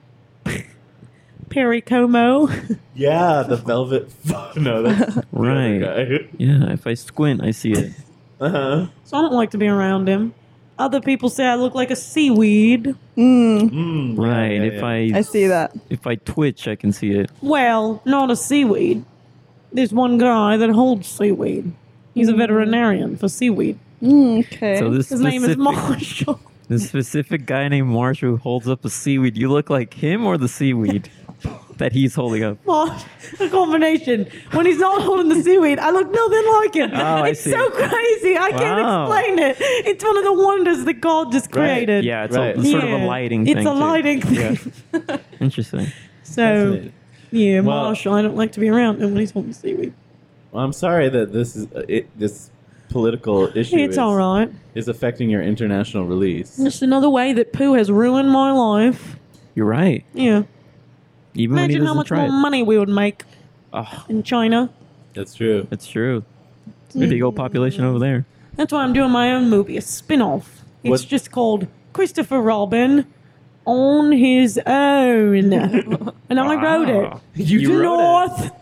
Perry Como. Yeah, the velvet. No, that's the Right. other guy. Yeah, if I squint, I see it. Uh-huh. So I don't like to be around him. Other people say I look like a seaweed. Mm, yeah, Right. yeah, If yeah. I see that. if I twitch, I can see it. Well, not a seaweed. There's one guy that holds seaweed. He's a veterinarian for seaweed. Okay. So this His name is specific, Marshall. this specific guy named Marshall who holds up a seaweed. You look like him or the seaweed that he's holding up. Oh, a combination. When he's not holding the seaweed, I look nothing like him. Oh, I it's see. so crazy. I Wow. can't explain it. It's one of the wonders that God just Right. created. Yeah, it's Right. a, sort of Yeah. a lighting It's thing. a too. lighting Yeah. thing. Interesting. So, Fascinating. yeah, Well- Marshall, I don't like to be around him when he's holding seaweed. Well, I'm sorry that this is this political issue It's all right. is affecting your international release. Just another way that poo has ruined my life. You're right. Yeah. Even when he Imagine how doesn't much try more it. money we would make Oh, in China. That's true. it's true. It's a big old population over there. That's why I'm doing my own movie, a spin-off. It's What- just called Christopher Robin on his own. And I wrote it. You North.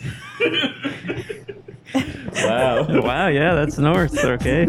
Wow. Wow, yeah, that's north. Okay.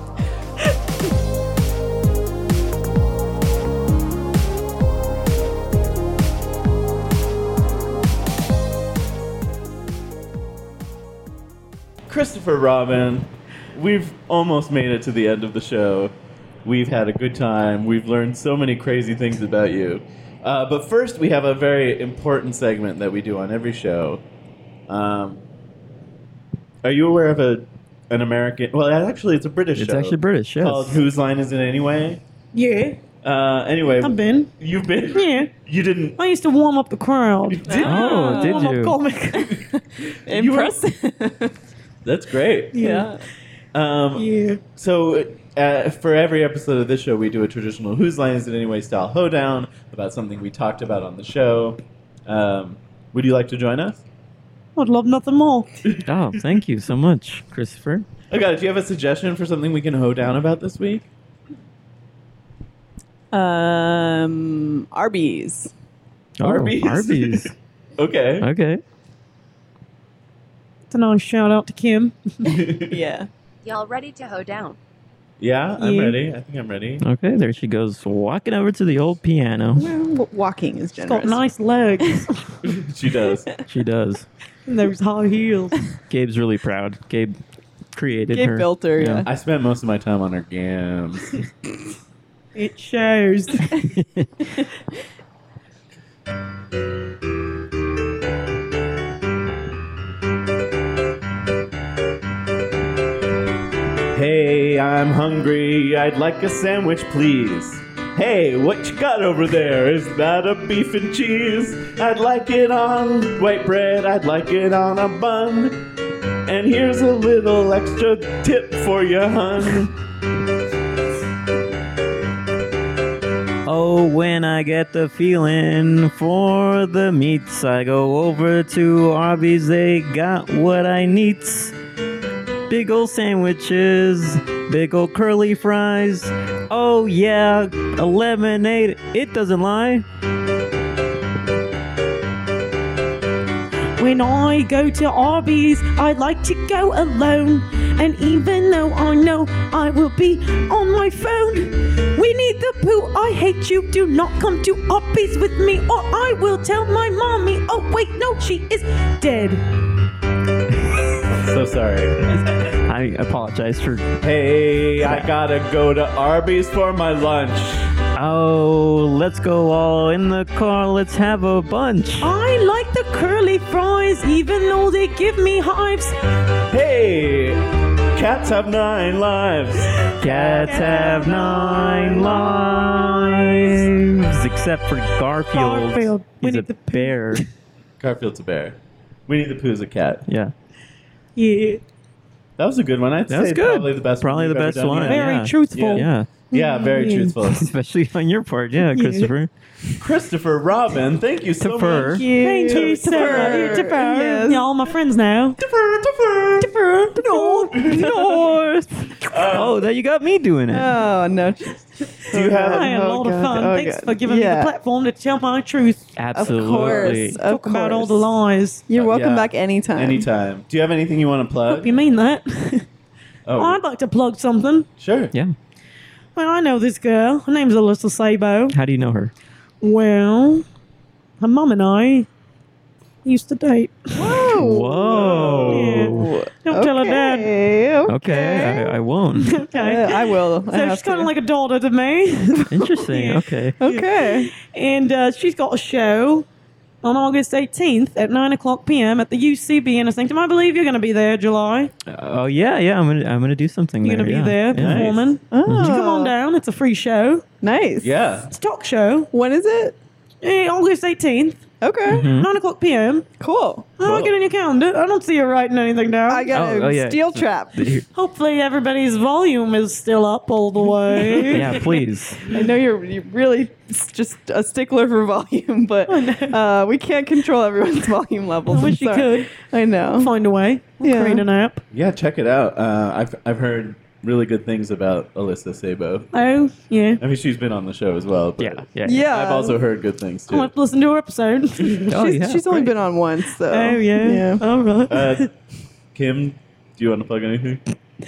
Christopher Robin, we've almost made it to the end of the show. We've had a good time. We've learned so many crazy things about you. But first, we have a very important segment that we do on every show. Are you aware of an American? Well, actually, it's a British It's show. actually British, yes. Called Whose Line Is It Anyway? Yeah, Anyway, I've been. You've been. Yeah. You didn't. I used to warm up the crowd. Oh, did Warm-up you? comic. Impressive. That's great. Yeah. Yeah. So, for every episode of this show, we do a traditional Whose Line Is It Anyway style hoedown about something we talked about on the show. Would you like to join us? I'd love nothing more. Oh, thank you so much, Christopher. Okay, do you have a suggestion for something we can hoe down about this week? Arby's. Oh, Arby's. Arby's. Okay. Okay. It's a nice shout out to Kim. Yeah. Y'all ready to hoe down? Yeah, I'm Yeah. ready. I think I'm ready. Okay, there she goes, walking over to the old piano. Well, walking is She's generous. got nice legs She does. She does. and those high heels. Gabe's really proud. Gabe created Gabe her. built her, yeah. I spent most of my time on her gams. It shows. Hey, I'm hungry. I'd like a sandwich, please. Hey, what you got over there? Is that a beef and cheese? I'd like it on white bread. I'd like it on a bun. And here's a little extra tip for you, hun. Oh, when I get the feeling for the meats, I go over to Arby's. They got what I need. Big ol' sandwiches, big ol' curly fries. Oh yeah, a lemonade. It doesn't lie. When I go to Arby's, I like to go alone. And even though I know I will be on my phone, we need the poo. I hate you. Do not come to Arby's with me, or I will tell my mommy. Oh, wait, no, she is dead. So sorry. I apologize for. Hey, I gotta go to Arby's for my lunch. Oh, let's go all in the car. Let's have a bunch. I like the curly fries, even though they give me hives. Hey, cats have 9 lives. Cats have 9 lives, except for Garfield. Garfield. We He's a need the poo. bear. Garfield's a bear. Winnie the Pooh's a cat. Yeah. Yeah. That was a good one. I'd That was say good. probably the best Probably one. the we've best ever done one. yet. Very Yeah. truthful. Yeah. Yeah, very truthful. Especially on your part. Yeah, Christopher. Christopher Robin, thank you so Tipper. much. Thank you so much. Yes. Yeah, all my friends now. Oh, that you got me doing it. Oh no. Do you have I had a lot of fun. Oh, Thanks God. for giving me the platform to tell my truth. Absolutely. Talk about all the lies. You're welcome Yeah. back anytime. Anytime. Do you have anything you want to Hope plug? you mean that. Oh, I'd like to plug something. sure. Yeah. Well, I know this girl. Her name's Alyssa Sabo. How do you know her? Well, her mum and I used to date. Whoa. Don't tell her dad. Okay, I won't. Okay. I will. So she's kind of like a daughter to me. Interesting. Okay. Okay. And she's got a show on August 18th at 9:00 p.m. at the UCB Inner Sanctum. I believe you're going to be there, July. Oh yeah. I'm gonna do something. You're going to there, be there yeah. performing. Oh, So come on down. It's a free show. Nice. Yeah. It's a talk show. When is it? August 18th, Okay. 9:00 p.m. Cool. I'll get in your calendar. I don't see you writing anything down. I got a Oh, yeah. steel trap. Hopefully everybody's volume is still up all the way. Yeah, please. I know you're really just a stickler for volume, but we can't control everyone's volume levels. I wish I'm you sorry. could. I know. Find a way. Yeah. Create an app. Yeah, check it out. I've heard really good things about Alyssa Sabo. Oh, yeah. I mean, she's been on the show as well. But Yeah. Yeah. I've also heard good things I'll too. have to listen to her episode. Oh yeah. She's only great. been on once, so. Oh, yeah. All right. Kim, do you want to plug anything?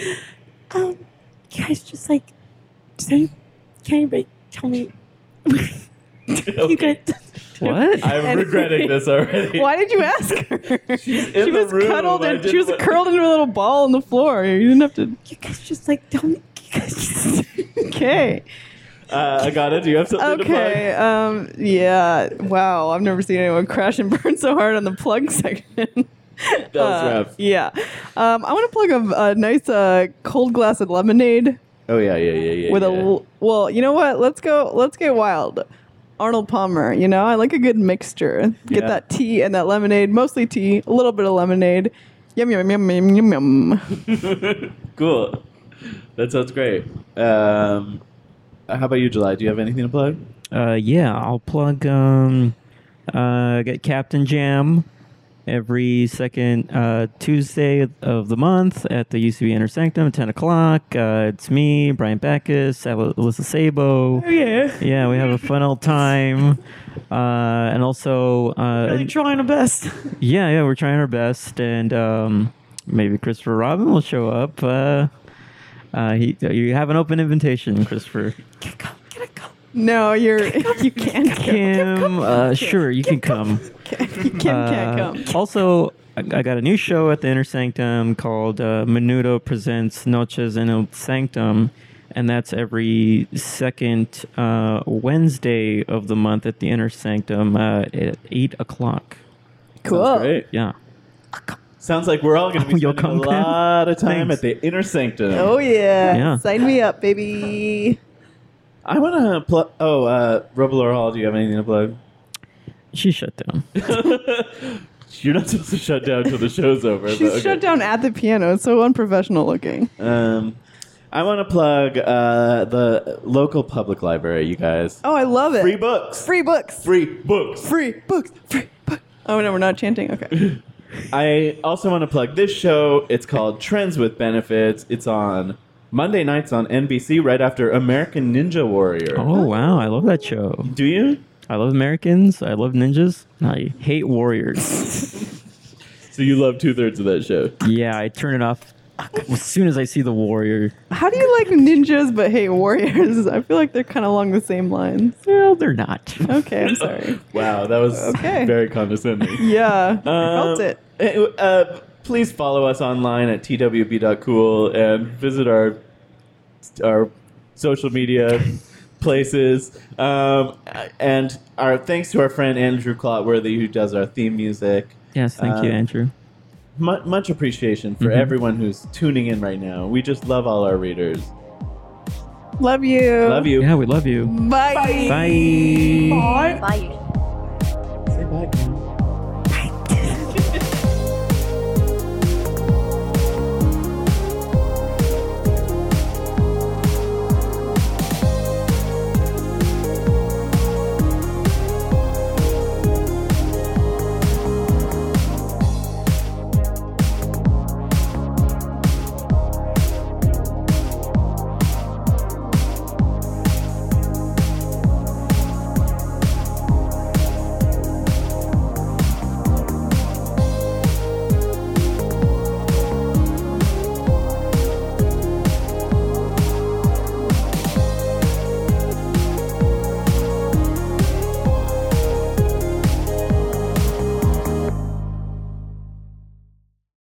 Guys, just like, can anybody tell me? You guys, What? I'm regretting this already. Why did you ask her? She In the was room, cuddled I and she didn't was want- curled into a little ball on the floor. You didn't have to. you guys just like tell me. You guys just, Okay. Agata, do you have something to plug? Okay. Yeah. Wow. I've never seen anyone crash and burn so hard on the plug section. That was rough. Yeah. I want to plug a nice cold glass of lemonade Oh yeah. with yeah. well, you know what? Let's get wild. Arnold Palmer, you know, I like a good mixture. Get Yeah. that tea and that lemonade, mostly tea, a little bit of lemonade. Yum yum yum yum yum yum. Cool. That sounds great. How about you, July? Do you have anything to plug? Yeah, I'll plug get Captain Jam every second Tuesday of the month at the UCB Inner Sanctum at 10 o'clock. It's me, Brian Backus, Alyssa Sabo. oh, yeah. Yeah, we have a fun old time. And also, Really trying our best. yeah, we're trying our best. And maybe Christopher Robin will show up. You have an open invitation, Christopher. No, you can't. Kim, sure, you can come. Kim can't come. Also, I got a new show at the Inner Sanctum called Menudo Presents Noches en el Sanctum, and that's every second Wednesday of the month at the Inner Sanctum at 8 o'clock. Cool. Sounds great. Yeah. Sounds like we're all going to be You'll spending a come, Kim? lot of time Thanks. at the Inner Sanctum. Oh yeah. Yeah. Sign me up, baby. I want to plug. Oh, Robelor Hall, do you have anything to plug? She shut down. You're not supposed to shut down until the show's over. She's but okay. shut down at the piano. It's so unprofessional looking. I want to plug the local public library, you guys. Oh, I love it. Free books. Free books. Free books. Free books. Free books. Oh no, we're not chanting. Okay. I also want to plug this show. It's called Trends with Benefits. It's on Monday nights on NBC right after American Ninja Warrior. Oh, wow. I love that show. Do you? I love Americans. I love ninjas. I hate warriors. So you love 2/3 of that show. Yeah, I turn it off as soon as I see the warrior. How do you like ninjas but hate warriors? I feel like they're kind of along the same lines. Well, they're not. Okay, I'm sorry. Wow, that was Okay. very condescending. Yeah, felt it. Please follow us online at twb.cool and visit our social media places. And our thanks to our friend Andrew Clotworthy, who does our theme music. Yes, thank you, Andrew. Much appreciation for everyone who's tuning in right now. We just love all our readers. Love you. Love you. Yeah, we love you. Bye. Bye. Bye. Bye.